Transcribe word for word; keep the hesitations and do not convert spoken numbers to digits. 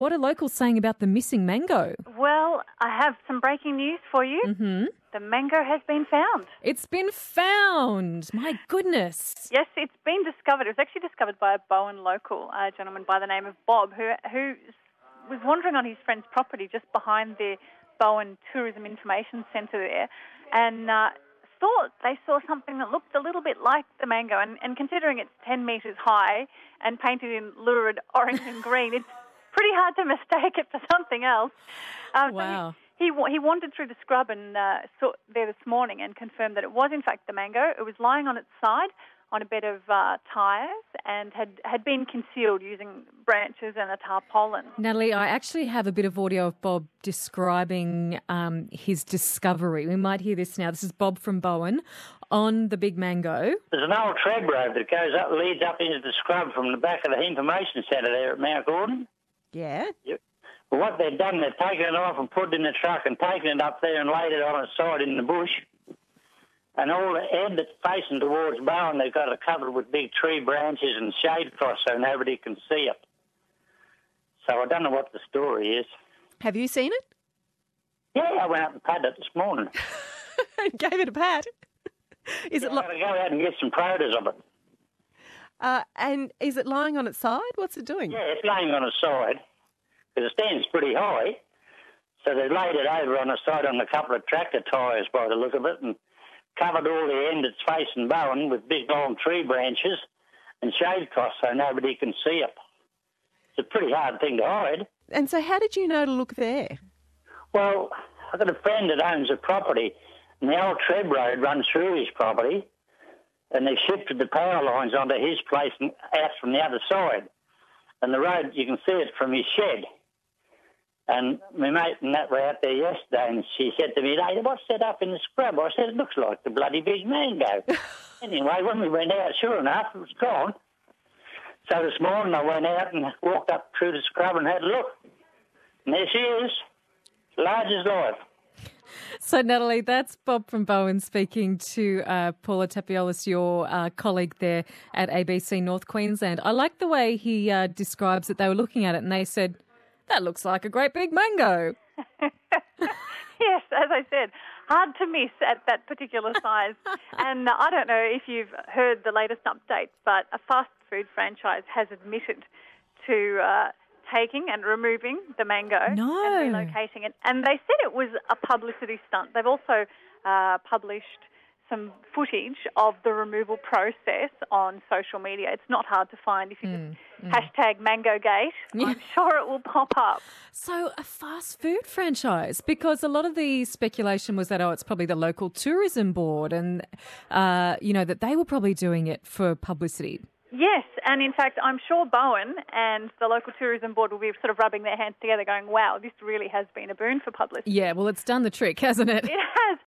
What are locals saying about the missing mango? Well, I have some breaking news for you. Mm-hmm. The mango has been found. It's been found. My goodness. Yes, it's been discovered. It was actually discovered by a Bowen local, a gentleman by the name of Bob, who who was wandering on his friend's property just behind the Bowen Tourism Information Centre there, and uh, thought they saw something that looked a little bit like the mango. And, and considering it's ten metres high and painted in lurid orange and green, it's pretty hard to mistake it for something else. Um, Wow. So he, he, he wandered through the scrub and uh, saw there this morning and confirmed that it was in fact the mango. It was lying on its side on a bed of uh, tyres and had, had been concealed using branches and a tarpaulin. Natalie, I actually have a bit of audio of Bob describing um, his discovery. We might hear this now. This is Bob from Bowen on the Big Mango. There's an old treb road that goes up, leads up into the scrub from the back of the information centre there at Mount Gordon. Yeah. Yep. Well, what they've done, they've taken it off and put it in the truck and taken it up there and laid it on its side in the bush. And all the end that's facing towards Bowen, they've got it covered with big tree branches and shade across so nobody can see it. So I don't know what the story is. Have you seen it? Yeah, I went up and patted it this morning. Gave it a pat. Is Yeah, it? Li- I've got to go out and get some photos of it. uh, and is it lying on its side? What's it doing? Yeah, it's laying on its side because it stands pretty high. So they laid it over on the side on a couple of tractor tyres by the look of it and covered all the end that's facing Bowen with big long tree branches and shade across so nobody can see it. It's a pretty hard thing to hide. And so, how did you know to look there? Well, I've got a friend that owns a property, and the old treb road runs through his property, and they shifted the power lines onto his place and out from the other side. And the road, you can see it from his shed. And my mate and that were out there yesterday, and she said to me, "Hey, what's that up in the scrub?" I said, "It looks like the bloody big mango." Anyway, when we went out, sure enough, it was gone. So this morning I went out and walked up through the scrub and had a look. And there she is, large as life. So, Natalie, that's Bob from Bowen speaking to uh, Paula Tapiolis, your uh, colleague there at A B C North Queensland. I like the way he uh, describes it. They were looking at it and they said, "That looks like a great big mango." Yes, as I said, hard to miss at that particular size. And uh, I don't know if you've heard the latest update, but a fast food franchise has admitted to uh, taking and removing the mango No. and relocating it. And they said it was a publicity stunt. They've also uh, published some footage of the removal process on social media. It's not hard to find. If you Mm, just hashtag MangoGate, I'm sure it will pop up. So a fast food franchise, because a lot of the speculation was that, oh, it's probably the local tourism board and, uh, you know, that they were probably doing it for publicity. Yes, and in fact, I'm sure Bowen and the local tourism board will be sort of rubbing their hands together going, wow, this really has been a boon for publicity. Yeah, well, it's done the trick, hasn't it? It has.